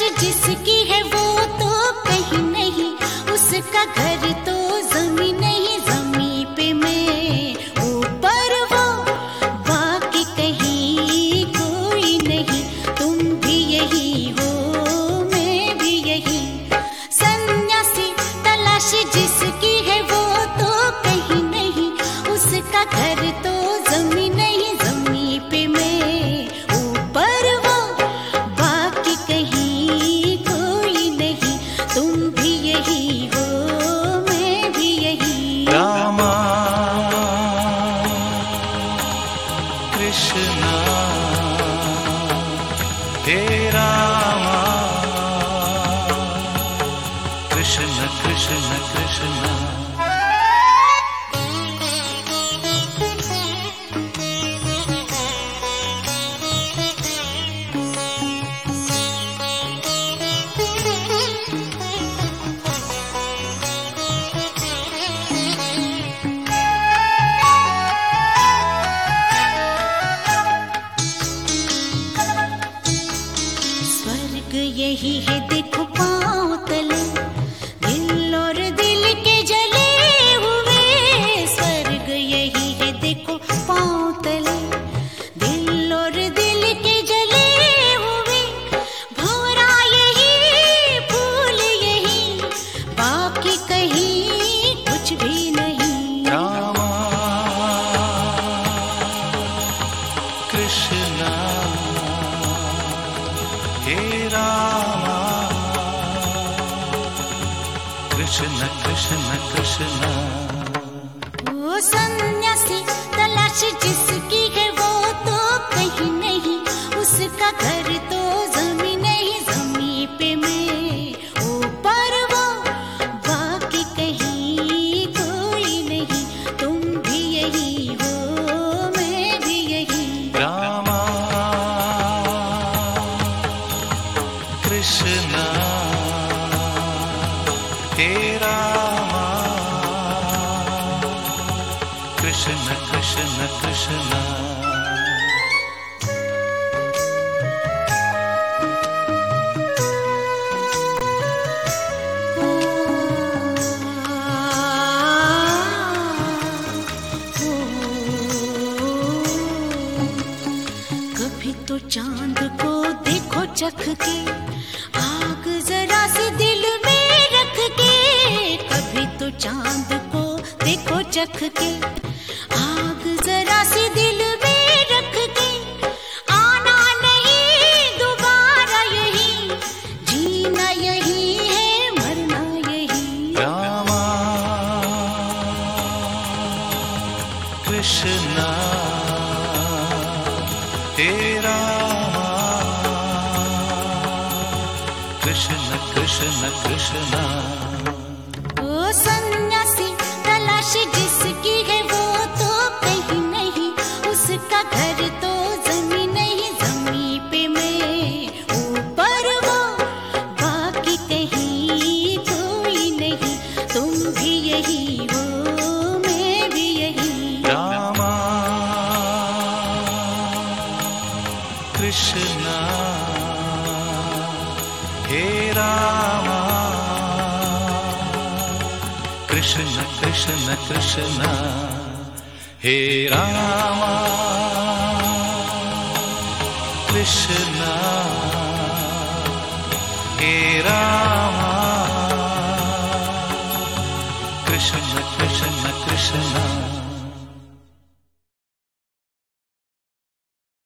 जिसकी है वो तो कहीं नहीं, उसका घर तो जमीन नहीं, जमीन पे मैं ऊपर वो, बाकी कहीं कोई नहीं। तुम भी यही हो, मैं भी यही। सन्यासी तलाशी जिसकी है वो तो कहीं नहीं, उसका घर तो जमीन नहीं, जमीन पे मैं कृष्णा हे रामा, कृष्ण कृष्ण कृष्ण। यही है देखो पाँव तले, दिल और दिल के जले हुए। स्वर्ग यही है देखो पाँव तले, दिल और दिल के जले हुए। भंवरा यही, फूल यही, बाकी कहीं कुछ भी नहीं। रामा कृष्णा हे रामा, कृष्ण कृष्ण कृष्ण। वो सन्यासी तलाश जिसकी है वो तो कहीं नहीं, उसका घर तो जमीन नहीं, जमीन पे मैं ऊपर वो, बाकी कहीं कोई नहीं। तुम भी यही हो, मैं भी यही। रामा कृष्णा हे रामा, कृष्ण कृष्ण कृष्ण। कभी तो चांद को देखो चख के, आग जरा सी दिल में रख के। कभी तो चांद को देखो चख के, आग जरा सी दिल में रख के। आना नहीं दोबारा यही, जीना यही है, मरना यही। रामा कृष्णा हे रामा, कृष्ण कृष्ण कृष्ण। ओ सन्यासी तलाश जिसकी है वो तो कहीं नहीं, उसका घर तो जमीन नहीं, जमीन पे मैं ऊपर वो, बाकी कहीं कोई नहीं। तुम भी यही हो, मैं भी यही। रामा कृष्णा हे रामा, कृष्ण कृष्ण कृष्ण। हे रामा कृष्ण